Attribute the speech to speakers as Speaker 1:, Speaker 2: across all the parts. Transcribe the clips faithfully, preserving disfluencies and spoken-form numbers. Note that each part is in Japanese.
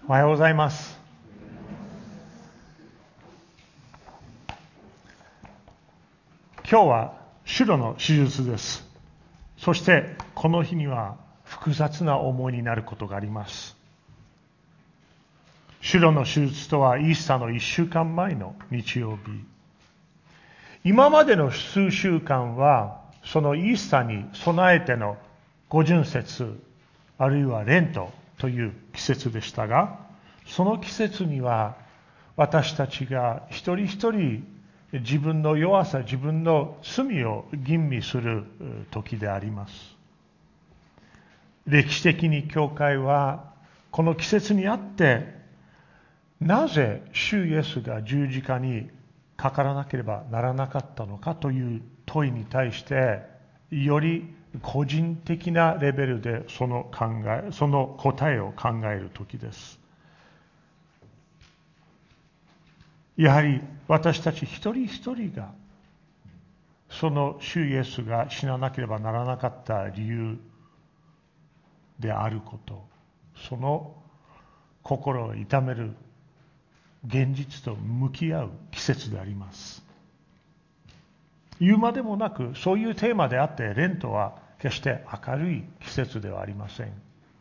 Speaker 1: おはようございます。今日はシュロの手術です。そしてこの日には複雑な思いになることがあります。シュロの手術とはイースターのいっしゅうかんまえの日曜日。今までの数週間はそのイースターに備えての五旬節あるいはレントという季節でしたが、その季節には私たちが一人一人自分の弱さ、自分の罪を吟味する時であります。歴史的に教会はこの季節にあってなぜ主イエスが十字架にかからなければならなかったのかという問いに対してより個人的なレベルでその考え、その答えを考える時です。やはり私たち一人一人がその主イエスが死ななければならなかった理由であること、その心を痛める現実と向き合う季節であります。言うまでもなくそういうテーマであって、レントは決して明るい季節ではありません。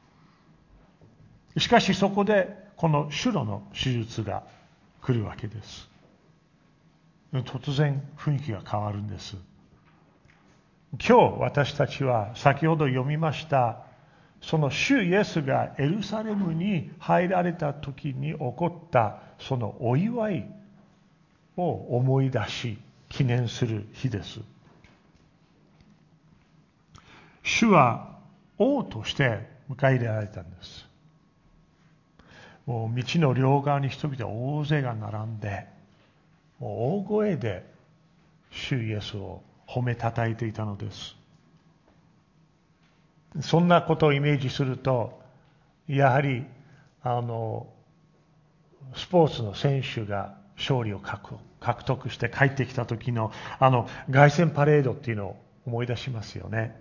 Speaker 1: しかしそこでこのシュロの手術が来るわけです。突然雰囲気が変わるんです。今日私たちは先ほど読みましたその主イエスがエルサレムに入られた時に起こったそのお祝いを思い出し記念する日です。主は王として迎え入れられたんです。もう道の両側に人々大勢が並んで、もう大声で主イエスを褒めたたえていたのです。そんなことをイメージすると、やはりあのスポーツの選手が勝利を獲得して帰ってきた時のあの凱旋パレードっていうのを思い出しますよね。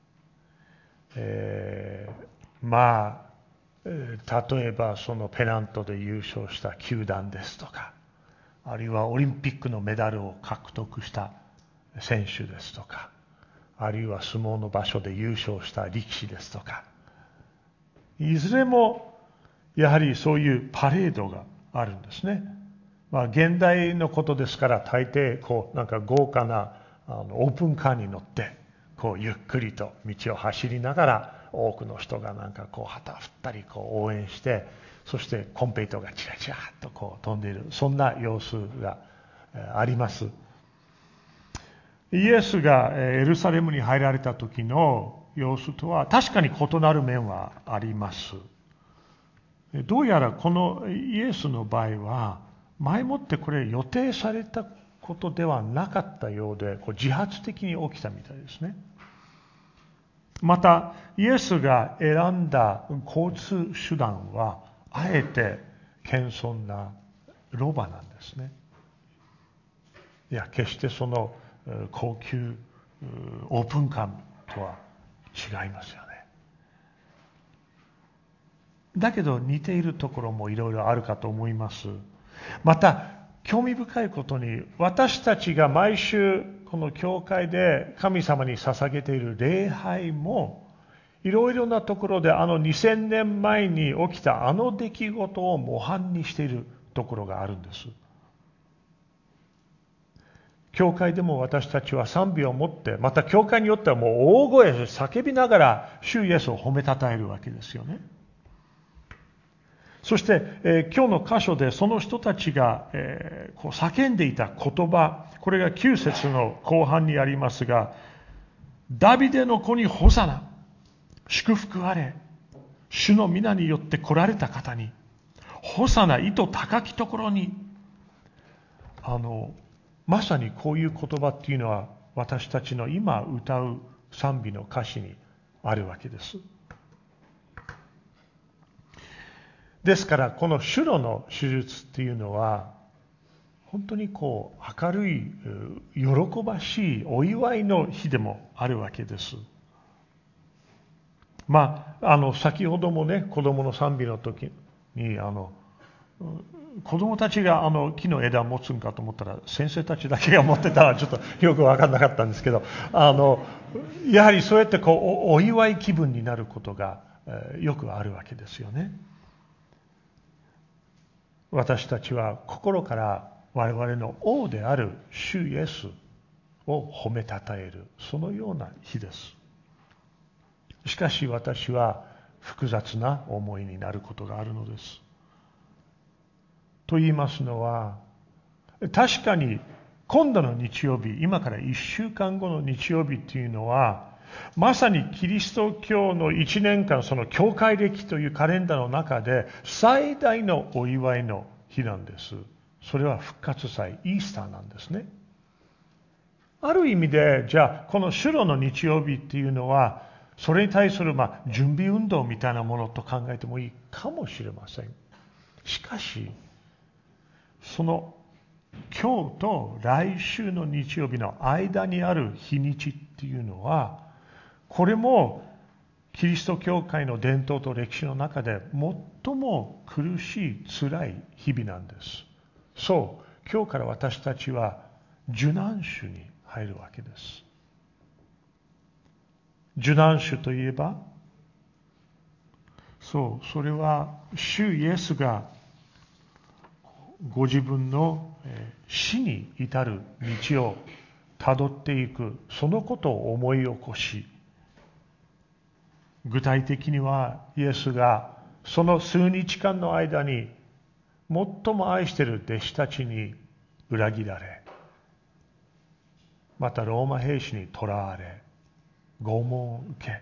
Speaker 1: えー、まあ例えばそのペナントで優勝した球団ですとか、あるいはオリンピックのメダルを獲得した選手ですとか、あるいは相撲の場所で優勝した力士ですとか、いずれもやはりそういうパレードがあるんですね。まあ現代のことですから、大抵こうなんか豪華なあのオープンカーに乗ってこうゆっくりと道を走りながら、多くの人がなんかこう旗振ったりこう応援して、そしてコンペイトがチラチラっとこう飛んでいる、そんな様子があります。イエスがエルサレムに入られた時の様子とは確かに異なる面はあります。どうやらこのイエスの場合は前もってこれ予定されたことではなかったようで、こう自発的に起きたみたいですね。またイエスが選んだ交通手段はあえて謙遜なロバなんですね。いや決してその高級オープンカーとは違いますよね。だけど似ているところもいろいろあるかと思います。また興味深いことに、私たちが毎週この教会で神様に捧げている礼拝もいろいろなところであのにせんねんまえに起きたあの出来事を模範にしているところがあるんです。教会でも私たちは賛美を持って、また教会によってはもう大声で叫びながら主イエスを褒めたたえるわけですよね。そして、えー、今日の箇所でその人たちが、えー、こう叫んでいた言葉、これがきゅう節の後半にありますが、ダビデの子にホサナ、祝福あれ、主の皆によって来られた方に、ホサナ、意図高きところに。あのまさにこういう言葉っていうのは私たちの今歌う賛美の歌詞にあるわけです。ですからこのシュロの手術っていうのは本当にこう明るい喜ばしいお祝いの日でもあるわけです。まああの先ほどもね子供の賛美の時にあの子供たちがあの木の枝を持つんかと思ったら先生たちだけが持ってたらちょっとよく分からなかったんですけど、あのやはりそうやってこう お, お祝い気分になることが、えー、よくあるわけですよね。私たちは心から我々の王である主イエスを褒めたたえる、そのような日です。しかし私は複雑な思いになることがあるのです。と言いますのは、確かに今度の日曜日、今からいっしゅうかんごの日曜日というのは、まさにキリスト教のいちねんかん、その教会歴というカレンダーの中で最大のお祝いの日なんです。それは復活祭、イースターなんですね。ある意味で、じゃあこの主路の日曜日っていうのは、それに対するまあ準備運動みたいなものと考えてもいいかもしれません。しかし、その今日と来週の日曜日の間にある日にちっていうのは、これもキリスト教会の伝統と歴史の中で最も苦しい辛い日々なんです。そう、今日から私たちは受難週に入るわけです。受難週といえば、そう、それは主イエスがご自分の死に至る道をたどっていく、そのことを思い起こし、具体的にはイエスがその数日間の間に最も愛している弟子たちに裏切られ、またローマ兵士に捕らわれ、拷問を受け、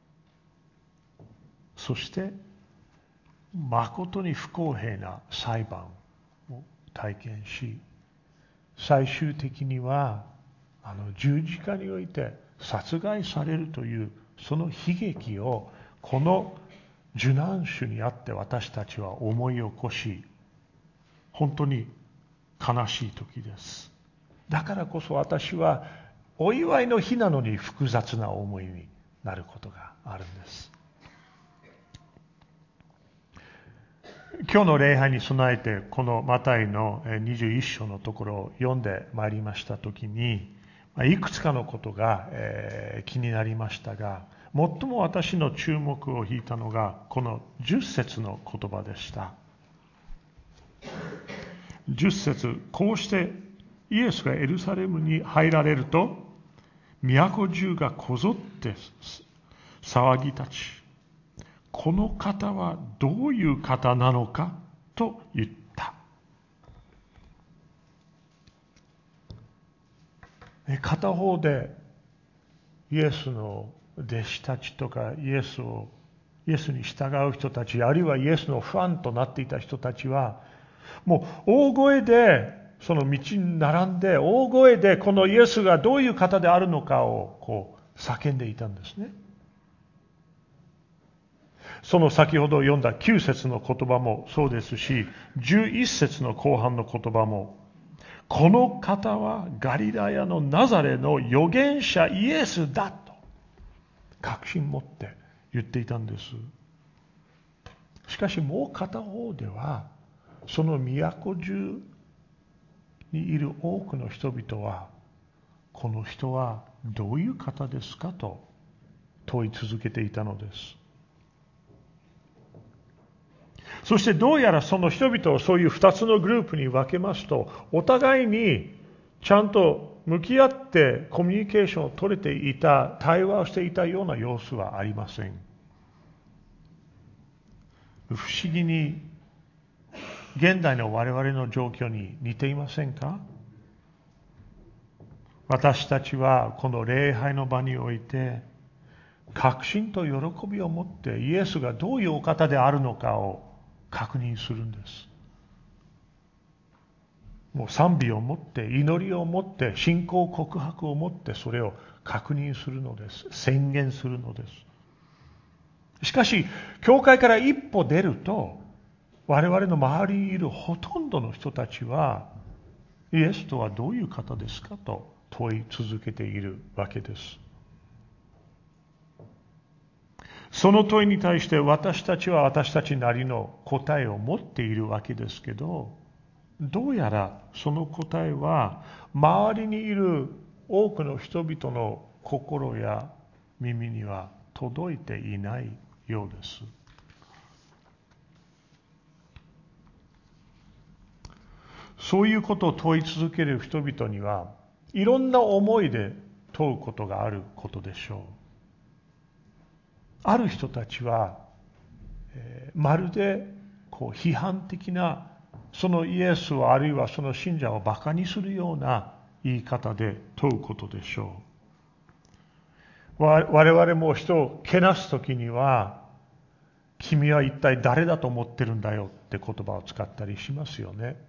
Speaker 1: そして誠に不公平な裁判を体験し、最終的にはあの十字架において殺害されるというその悲劇をこの受難週にあって私たちは思い起こし、本当に悲しい時です。だからこそ私はお祝いの日なのに複雑な思いになることがあるんです。今日の礼拝に備えてこのマタイのにじゅういっ章のところを読んでまいりましたときに、いくつかのことが気になりましたが、最も私の注目を引いたのがこのじゅっ節の言葉でした。じゅっ節、こうしてイエスがエルサレムに入られると、都中がこぞって騒ぎ立ち、この方はどういう方なのかと言った。片方でイエスの弟子たちとかイエスをイエスに従う人たち、あるいはイエスのファンとなっていた人たちは、もう大声でその道に並んで大声でこのイエスがどういう方であるのかをこう叫んでいたんですね。その先ほど読んだきゅう節の言葉もそうですし、じゅういっ節の後半の言葉も、この方はガリラヤのナザレの預言者イエスだと確信持って言っていたんです。しかしもう片方では、その都中にいる多くの人々は、この人はどういう方ですかと問い続けていたのです。そしてどうやらその人々をそういう二つのグループに分けますと、お互いにちゃんと向き合ってコミュニケーションを取れていた、対話をしていたような様子はありません。不思議に現代の我々の状況に似ていませんか？私たちはこの礼拝の場において確信と喜びを持ってイエスがどういうお方であるのかを確認するんです。もう賛美を持って、祈りを持って、信仰告白を持ってそれを確認するのです。宣言するのです。しかし教会から一歩出ると、我々の周りにいるほとんどの人たちは、イエスとはどういう方ですかと問い続けているわけです。 その問いに対して私たちは私たちなりの答えを持っているわけですけど、どうやらその答えは周りにいる多くの人々の心や耳には届いていないようです。そういうことを問い続ける人々にはいろんな思いで問うことがあることでしょう。ある人たちは、えー、まるでこう批判的なそのイエスをあるいはその信者をバカにするような言い方で問うことでしょう。我々も人をけなすときには、君は一体誰だと思ってるんだよって言葉を使ったりしますよね。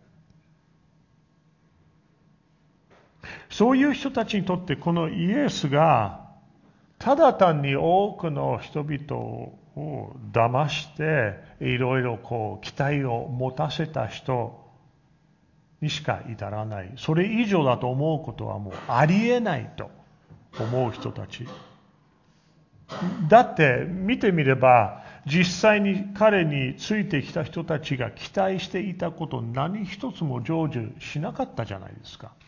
Speaker 1: そういう人たちにとってこのイエスがただ単に多くの人々を騙していろいろこう期待を持たせた人にしか至らない。それ以上だと思うことはもうありえないと思う人たち。だって見てみれば実際に彼についてきた人たちが期待していたこと何一つも成就しなかったじゃないですか。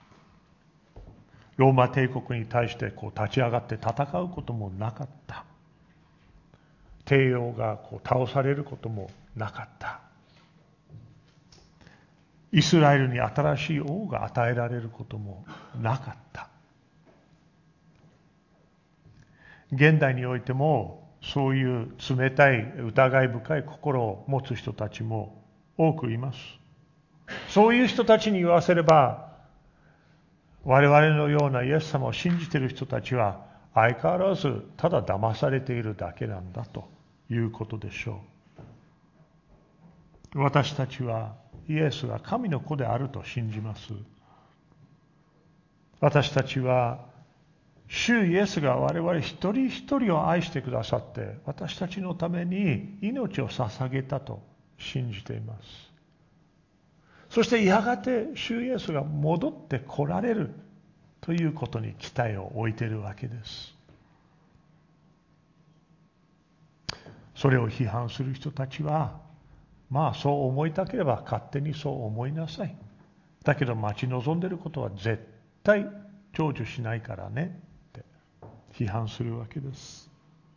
Speaker 1: ローマ帝国に対してこう立ち上がって戦うこともなかった。帝王がこう倒されることもなかった。イスラエルに新しい王が与えられることもなかった。現代においてもそういう冷たい疑い深い心を持つ人たちも多くいます。そういう人たちに言わせれば、我々のようなイエス様を信じている人たちは相変わらずただ騙されているだけなんだということでしょう。私たちはイエスが神の子であると信じます。私たちは主イエスが我々一人一人を愛してくださって私たちのために命を捧げたと信じています。そしてやがて主イエスが戻って来られるということに期待を置いているわけです。それを批判する人たちは、まあそう思いたければ勝手にそう思いなさい。だけど待ち望んでいることは絶対成就しないからねって批判するわけです。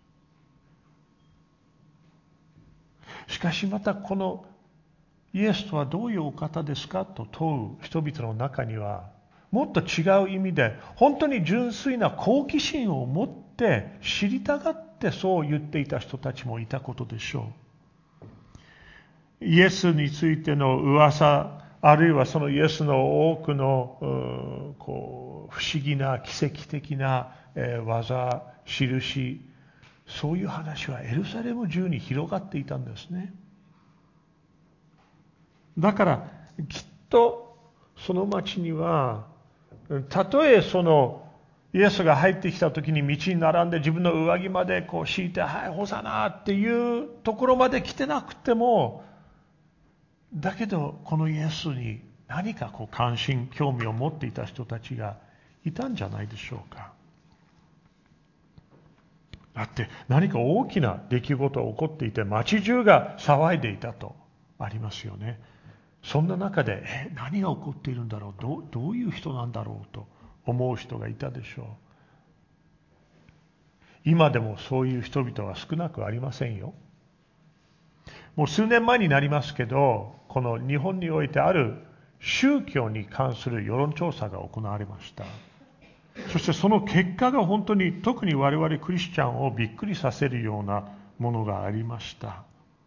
Speaker 1: しかしまたこのイエスとはどういうお方ですかと問う人々の中には、もっと違う意味で本当に純粋な好奇心を持って知りたがってそう言っていた人たちもいたことでしょう。イエスについての噂、あるいはそのイエスの多くのこう不思議な奇跡的な技、印、そういう話はエルサレム中に広がっていたんですね。だからきっとその町には、たとえそのイエスが入ってきた時に道に並んで自分の上着までこう敷いて、はいホサナっていうところまで来てなくても、だけどこのイエスに何かこう関心興味を持っていた人たちがいたんじゃないでしょうか。だって何か大きな出来事が起こっていて町中が騒いでいたとありますよね。そんな中でえ何が起こっているんだろう、どう、どういう人なんだろうと思う人がいたでしょう。今でもそういう人々は少なくありませんよ。もう数年前になりますけど、この日本においてある宗教に関する世論調査が行われました。そしてその結果が本当に特に我々クリスチャンをびっくりさせるようなものがありました。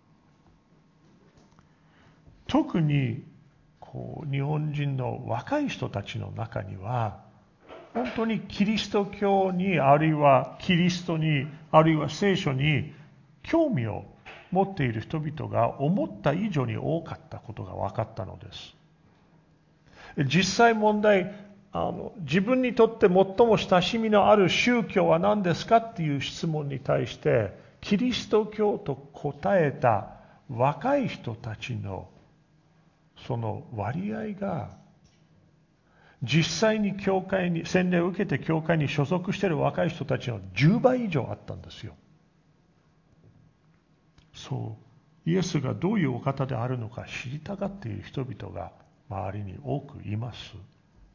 Speaker 1: 特にこう日本人の若い人たちの中には、本当にキリスト教に、あるいはキリストに、あるいは聖書に興味を持っている人々が思った以上に多かったことが分かったのです。実際問題、あの自分にとって最も親しみのある宗教は何ですかっていう質問に対してキリスト教と答えた若い人たちのその割合が実際に教会に洗礼を受けて教会に所属している若い人たちのじゅうばい以上あったんですよ。 そうイエスがどういうお方であるのか知りたがっている人々が周りに多くいます。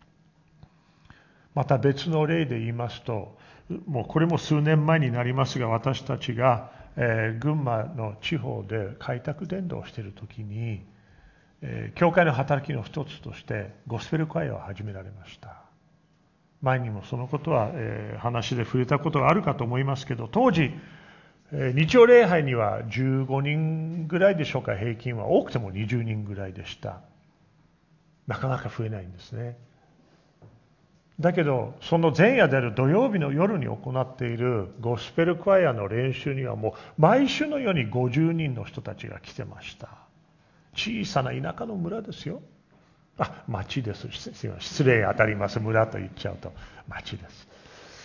Speaker 1: また別の例で言いますと、もうこれも数年前になりますが、私たちが、えー、群馬の地方で開拓伝道をしているときに、えー、教会の働きの一つとしてゴスペルクワイアを始められました。前にもそのことは、えー、話で触れたことがあるかと思いますけど、当時、えー、日曜礼拝にはじゅうごにんぐらいでしょうか、平均は多くてもにじゅうにんぐらいでした。なかなか増えないんですね。だけどその前夜である土曜日の夜に行っているゴスペルクワイアの練習にはもう毎週のようにごじゅうにんの人たちが来てました。小さな田舎の村ですよ。あ、町です。すいません、失礼当たります。村と言っちゃうと町です。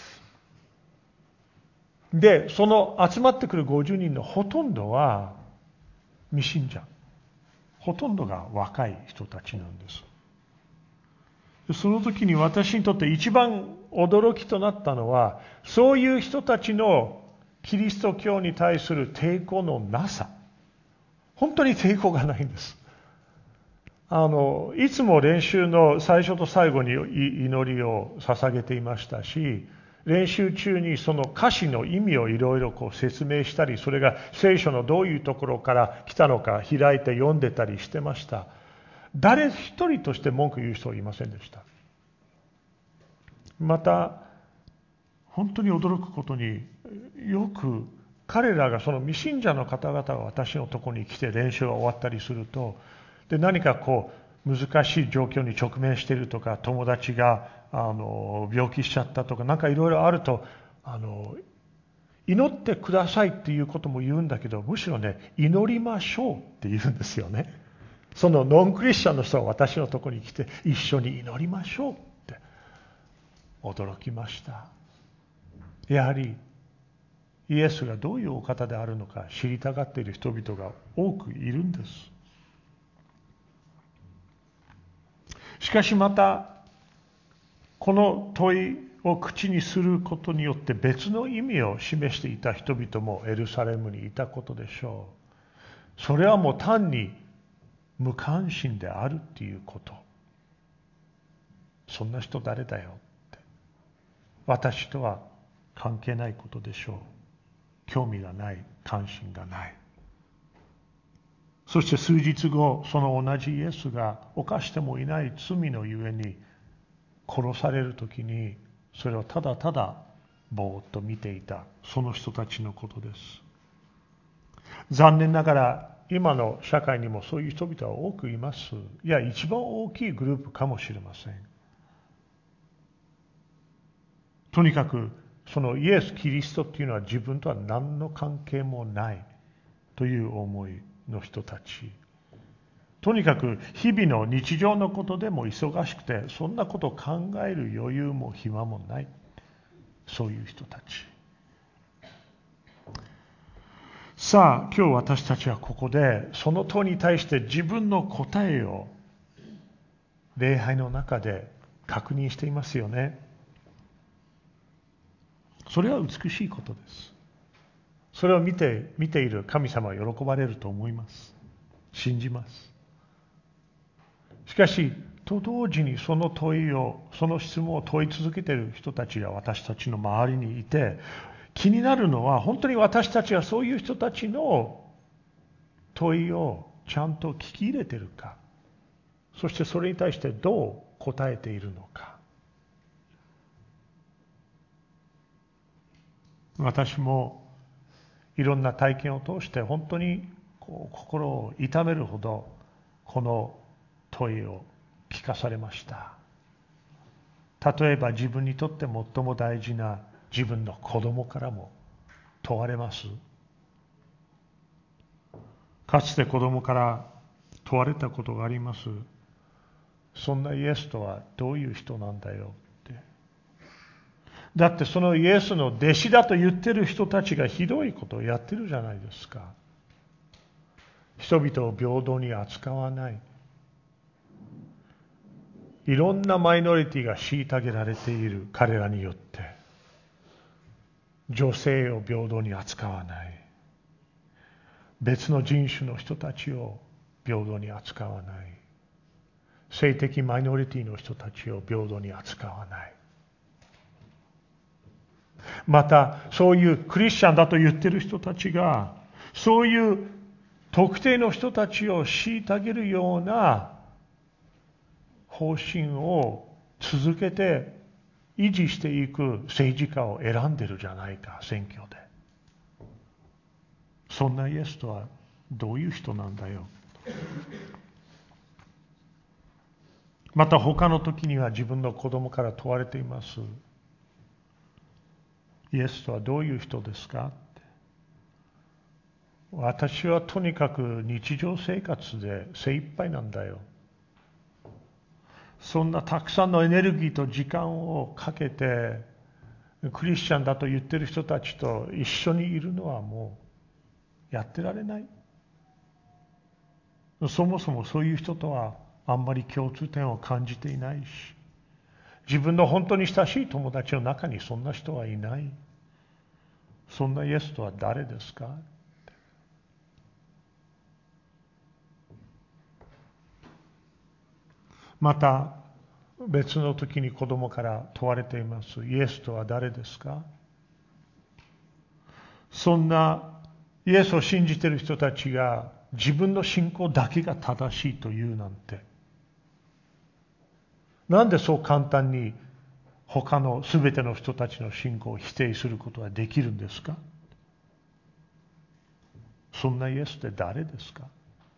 Speaker 1: で、その集まってくるごじゅうにんのほとんどは未信者、ほとんどが若い人たちなんです。その時に私にとって一番驚きとなったのは、そういう人たちのキリスト教に対する抵抗のなさ。本当に抵抗がないんです。あのいつも練習の最初と最後に祈りを捧げていましたし、練習中にその歌詞の意味をいろいろこう説明したり、それが聖書のどういうところから来たのか開いて読んでたりしてました。誰一人として文句言う人はいませんでした。また本当に驚くことに、よく彼らがその未信者の方々が私のところに来て練習が終わったりすると、で何かこう難しい状況に直面しているとか、友達があの病気しちゃったとか、なんかいろいろあると、あの祈ってくださいっていうことも言うんだけど、むしろね、祈りましょうって言うんですよね。そのノンクリスチャンの人が私のところに来て、一緒に祈りましょうって驚きました。やはりイエスがどういうお方であるのか知りたがっている人々が多くいるんです。しかしまた、この問いを口にすることによって別の意味を示していた人々もエルサレムにいたことでしょう。それはもう単に無関心であるっていうこと。そんな人誰だよって。私とは関係ないことでしょう。興味がない、関心がない。そして数日後、その同じイエスが犯してもいない罪のゆえに殺されるときに、それをただただぼーっと見ていた、その人たちのことです。残念ながら今の社会にもそういう人々は多くいます。いや、一番大きいグループかもしれません。とにかくそのイエス・キリストっていうのは自分とは何の関係もないという思いの人たち。とにかく日々の日常のことでも忙しくて、そんなことを考える余裕も暇もない、そういう人たち。さあ、今日私たちはここでその問いに対して自分の答えを礼拝の中で確認していますよね。それは美しいことです。それを見て見ている神様は喜ばれると思います。信じます。しかしと同時にその問いを、その質問を問い続けている人たちが私たちの周りにいて、気になるのは本当に私たちはそういう人たちの問いをちゃんと聞き入れているか、そしてそれに対してどう答えているのか。私もいろんな体験を通して本当にこう心を痛めるほどこの問いを聞かされました。例えば自分にとって最も大事な自分の子供からも問われます。かつて子供から問われたことがあります。そんなイエスとはどういう人なんだよって。だってそのイエスの弟子だと言ってる人たちがひどいことをやってるじゃないですか。人々を平等に扱わない。いろんなマイノリティが虐げられている彼らによって、女性を平等に扱わない。 別の人種の人たちを平等に扱わない。性的マイノリティの人たちを平等に扱わない。また、そういうクリスチャンだと言っている人たちが、そういう特定の人たちを虐げるような方針を続けて維持していく政治家を選んでるじゃないか、選挙で。そんなイエスとはどういう人なんだよ。また他の時には自分の子供から問われています。イエスとはどういう人ですかって。私はとにかく日常生活で精一杯なんだよ。そんなたくさんのエネルギーと時間をかけてクリスチャンだと言ってる人たちと一緒にいるのはもうやってられない。そもそもそういう人とはあんまり共通点を感じていないし、自分の本当に親しい友達の中にそんな人はいない。そんなイエスとは誰ですか？また別の時に子供から問われています。イエスとは誰ですか？そんなイエスを信じている人たちが自分の信仰だけが正しいというなんて、なんでそう簡単に他のすべての人たちの信仰を否定することができるんですか？そんなイエスって誰ですか？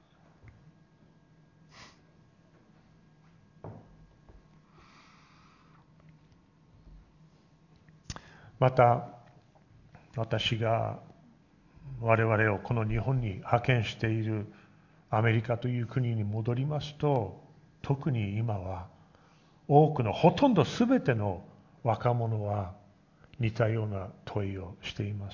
Speaker 1: また私が我々をこの日本に派遣しているアメリカという国に戻りますと、特に今は多くのほとんどすべての若者は似たような問いをしています。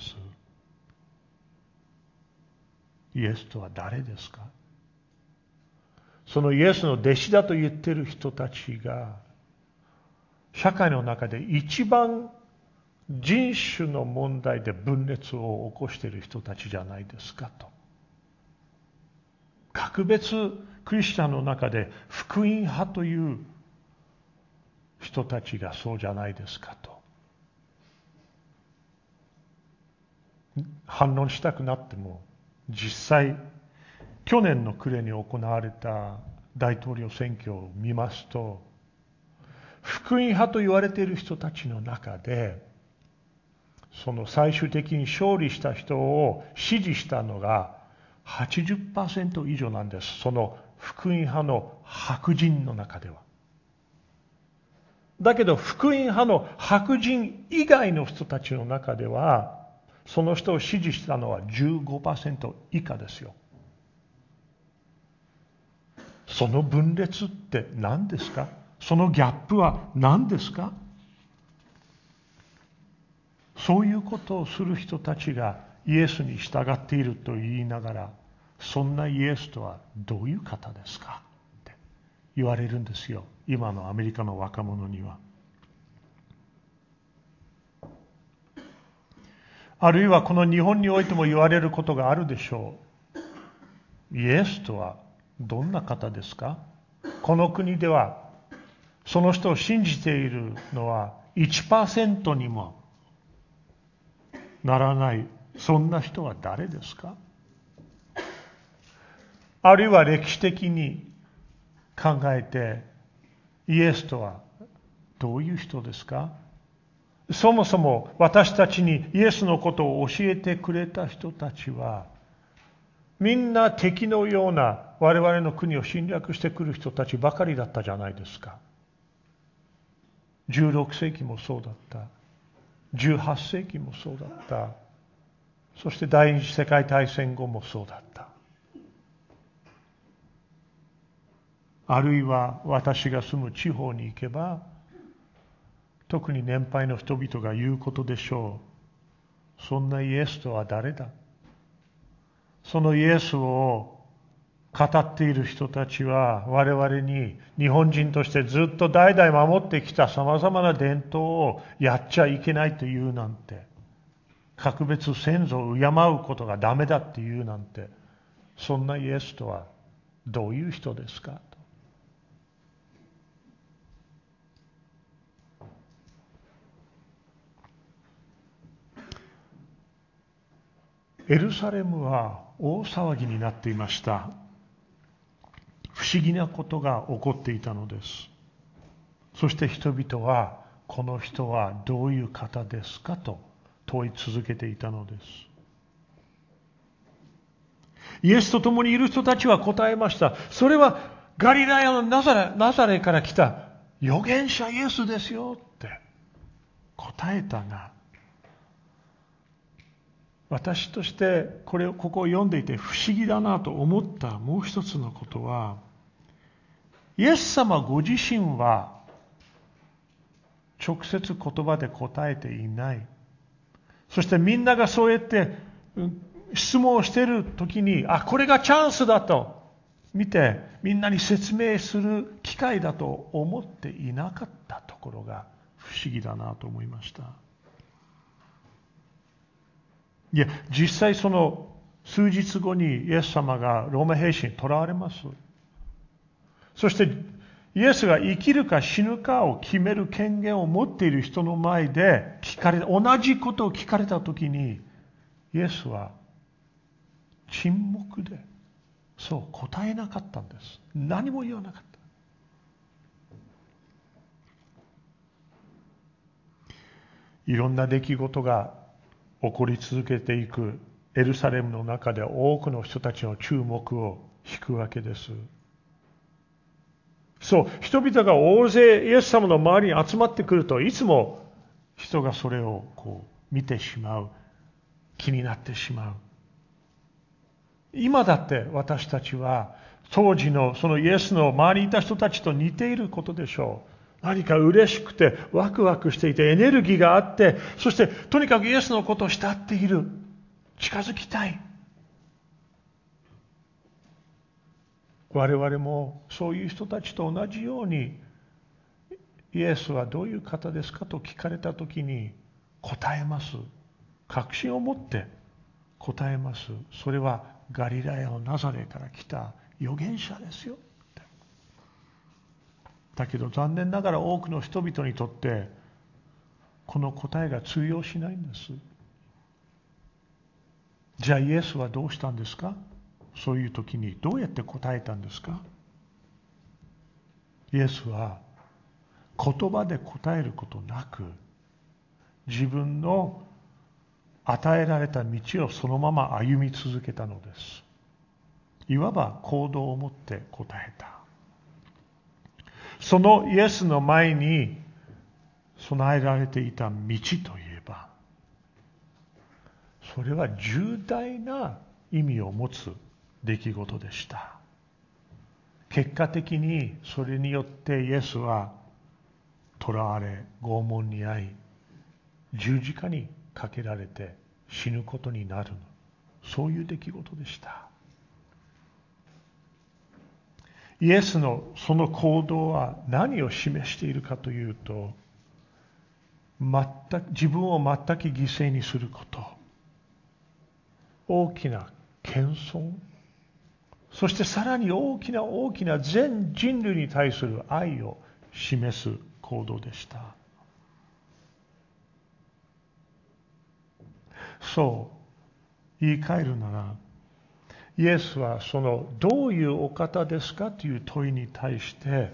Speaker 1: イエスとは誰ですか？そのイエスの弟子だと言っている人たちが社会の中で一番人種の問題で分裂を起こしている人たちじゃないですかと。格別クリスチャンの中で福音派という人たちがそうじゃないですかと。反論したくなっても、実際去年の暮れに行われた大統領選挙を見ますと、福音派と言われている人たちの中でその最終的に勝利した人を支持したのが はちじゅっパーセント 以上なんです。その福音派の白人の中では。だけど福音派の白人以外の人たちの中では、その人を支持したのは じゅうごパーセント 以下ですよ。その分裂って何ですか？そのギャップは何ですか？そういうことをする人たちがイエスに従っていると言いながら、そんなイエスとはどういう方ですかって言われるんですよ、今のアメリカの若者には。あるいはこの日本においても言われることがあるでしょう。イエスとはどんな方ですか？この国ではその人を信じているのは いちパーセント にもならない、そんな人は誰ですか？あるいは歴史的に考えて、イエスとはどういう人ですか？そもそも私たちにイエスのことを教えてくれた人たちは、みんな敵のような我々の国を侵略してくる人たちばかりだったじゃないですか。じゅうろくせいきもそうだった。じゅうはっせいきもそうだった。そして第二次世界大戦後もそうだった。あるいは私が住む地方に行けば、特に年配の人々が言うことでしょう。そんなイエスとは誰だ？そのイエスを語っている人たちは我々に日本人としてずっと代々守ってきたさまざまな伝統をやっちゃいけないというなんて、格別先祖を敬うことがダメだっていうなんて、 そんなイエスとはどういう人ですかと。エルサレムは大騒ぎになっていました。不思議なことが起こっていたのです。そして人々は、この人はどういう方ですかと問い続けていたのです。イエスと共にいる人たちは答えました。それはガリラヤのナザレ、ナザレから来た預言者イエスですよって答えたが、私としてこれをここを読んでいて不思議だなと思ったもう一つのことは、イエス様ご自身は直接言葉で答えていない。そしてみんながそうやって質問をしているときに、あ、これがチャンスだと見て、みんなに説明する機会だと思っていなかったところが不思議だなと思いました。いや、実際その数日後にイエス様がローマ兵士に捕らわれます。そしてイエスが生きるか死ぬかを決める権限を持っている人の前で聞かれ、同じことを聞かれたときに、イエスは沈黙で、そう答えなかったんです。何も言わなかった。いろんな出来事が起こり続けていくエルサレムの中で多くの人たちの注目を引くわけです。そう、人々が大勢イエス様の周りに集まってくると、いつも人がそれをこう見てしまう、気になってしまう。今だって私たちは当時のそのイエスの周りにいた人たちと似ていることでしょう。何か嬉しくてワクワクしていてエネルギーがあって、そしてとにかくイエスのことを慕っている。近づきたい。我々もそういう人たちと同じように、イエスはどういう方ですかと聞かれたときに答えます。確信を持って答えます。それはガリラヤのナザレから来た預言者ですよ。だけど残念ながら多くの人々にとってこの答えが通用しないんです。じゃあイエスはどうしたんですか？そういう時にどうやって答えたんですか？イエスは言葉で答えることなく、自分の与えられた道をそのまま歩み続けたのです。いわば行動を持って答えた。そのイエスの前に備えられていた道といえば、それは重大な意味を持つ出来事でした。結果的にそれによってイエスは囚われ、拷問に遭い、十字架にかけられて死ぬことになる、そういう出来事でした。イエスのその行動は何を示しているかというと、全く自分を全く犠牲にすること、大きな謙遜、そしてさらに大きな大きな全人類に対する愛を示す行動でした。そう言い換えるなら、イエスはそのどういうお方ですかという問いに対して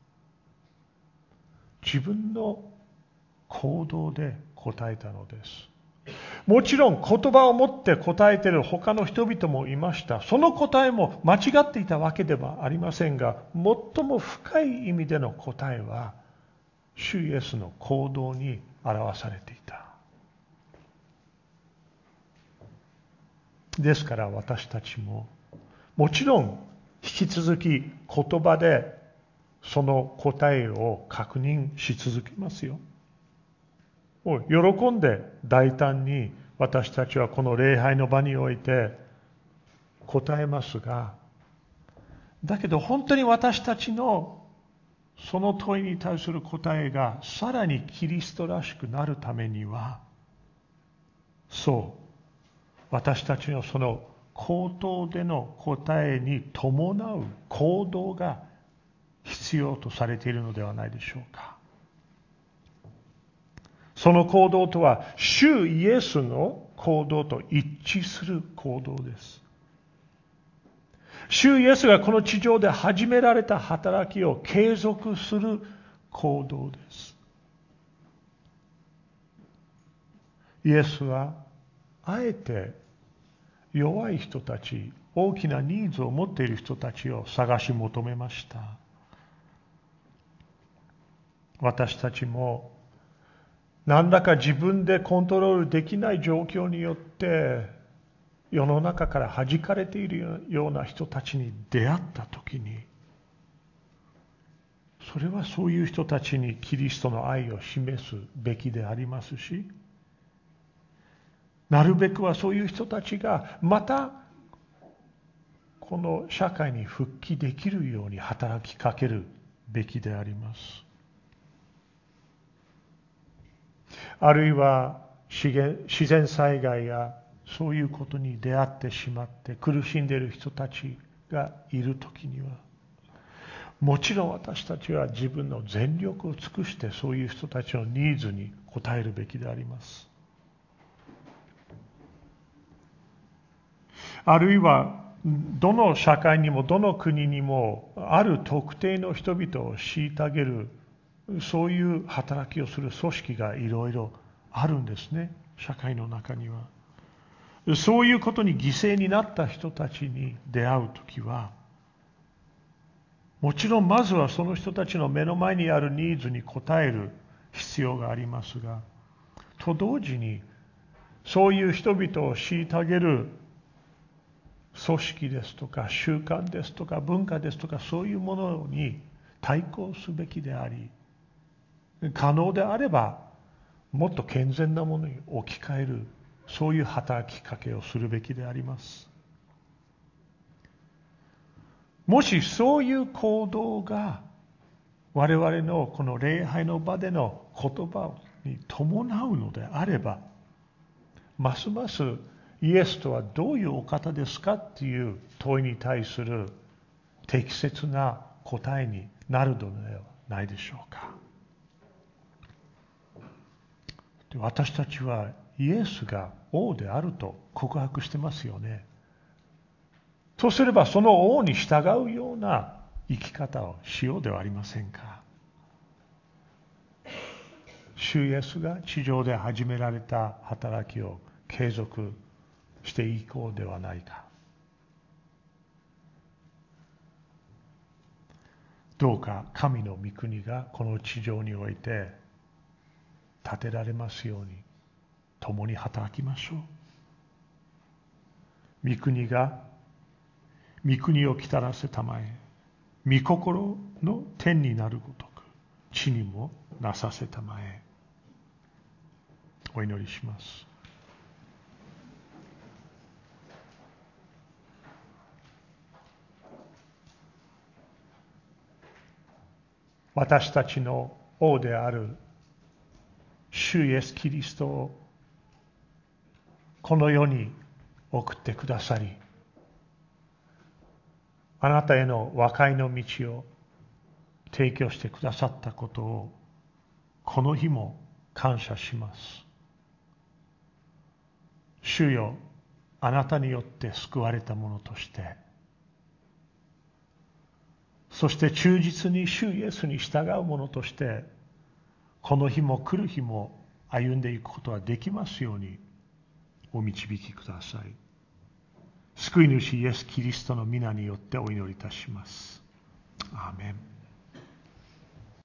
Speaker 1: 自分の行動で答えたのです。もちろん言葉を持って答えている他の人々もいました。その答えも間違っていたわけではありませんが、最も深い意味での答えは主イエスの行動に表されていた。ですから私たちももちろん引き続き言葉でその答えを確認し続けますよ。喜んで大胆に私たちはこの礼拝の場において答えますが、だけど本当に私たちのその問いに対する答えがさらにキリストらしくなるためには、そう私たちのその口頭での答えに伴う行動が必要とされているのではないでしょうか。その行動とは、主イエスの行動と一致する行動です。主イエスがこの地上で始められた働きを継続する行動です。イエスはあえて弱い人たち、大きなニーズを持っている人たちを探し求めました。私たちも何らか自分でコントロールできない状況によって世の中から弾かれているような人たちに出会ったときに、それはそういう人たちにキリストの愛を示すべきでありますし、なるべくはそういう人たちがまたこの社会に復帰できるように働きかけるべきであります。あるいは自然災害やそういうことに出会ってしまって苦しんでいる人たちがいるときには、もちろん私たちは自分の全力を尽くしてそういう人たちのニーズに応えるべきであります。あるいはどの社会にもどの国にもある特定の人々を虐げる、そういう働きをする組織がいろいろあるんですね、社会の中には。そういうことに犠牲になった人たちに出会うときは、もちろんまずはその人たちの目の前にあるニーズに応える必要がありますが、と同時にそういう人々を虐げる組織ですとか習慣ですとか文化ですとか、そういうものに対抗すべきであり、可能であればもっと健全なものに置き換える、そういう働きかけをするべきであります。もしそういう行動が我々のこの礼拝の場での言葉に伴うのであれば、ますますイエスとはどういうお方ですかっていう問いに対する適切な答えになるのではないでしょうか。で、私たちはイエスが王であると告白してますよね。とすればその王に従うような生き方をしようではありませんか。主イエスが地上で始められた働きを継続していこうではないか。どうか神の御国がこの地上において建てられますように共に働きましょう。御国が御国を来たらせたまえ、御心の天になるごとく地にもなさせたまえ。お祈りします。私たちの王である主イエスキリストをこの世に送ってくださり、あなたへの和解の道を提供してくださったことをこの日も感謝します。主よ、あなたによって救われたものとして、そして忠実に主イエスに従う者として、この日も来る日も歩んでいくことができますようにお導きください。救い主イエス・キリストの皆によってお祈りいたします。アーメン。